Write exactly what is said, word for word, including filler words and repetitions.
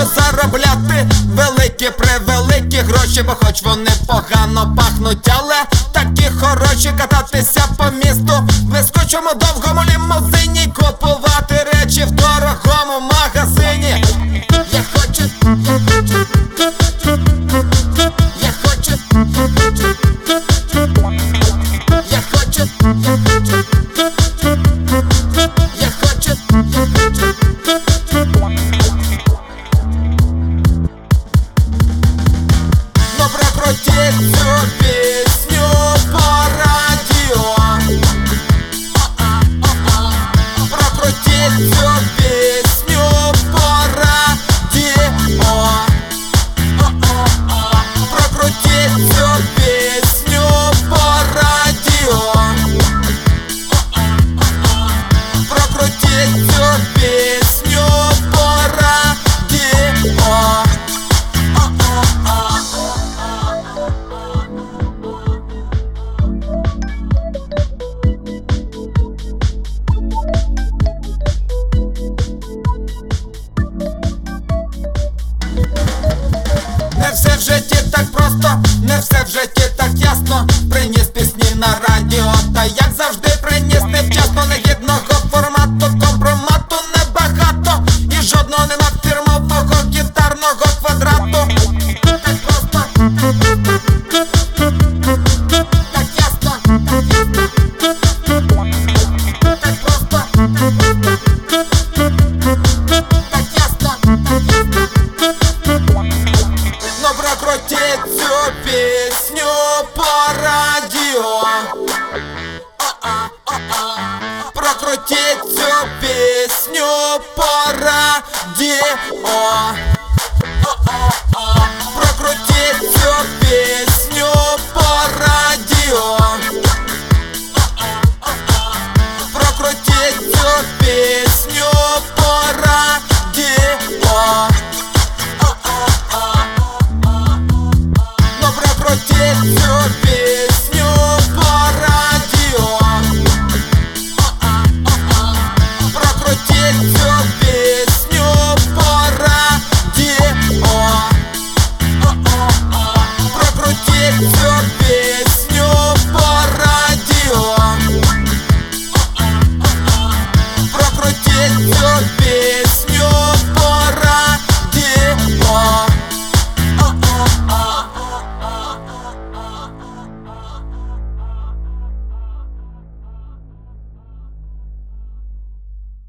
хочу заробляти великі, превеликі гроші, бо хоч вони погано пахнуть, але такі хороші. Кататися по місту в блискучому довгому лімузині, купувати речі в дорогому магазині. Я хочу, я хочу, я хочу, я хочу, я хочу, я хочу, я хочу. Но прокрутить цю пісню по радіо, прокрутить цю пісню по радіо, прокрутить цю пісню по радіо, прокрутить цю пісню по радіо. Не все в житті так просто, не все в житті так ясно. Приніс пісні на радіо, та як завжди приніс невчасно. Негідного формату, компромату небагато, і жодного нема фірмового гітарного квадрату. Так просто, так ясно, так ясно, так просто, так ясно, так ясно. Но прокрутить цю пісню по радіо, прокрутить цю пісню по радіо.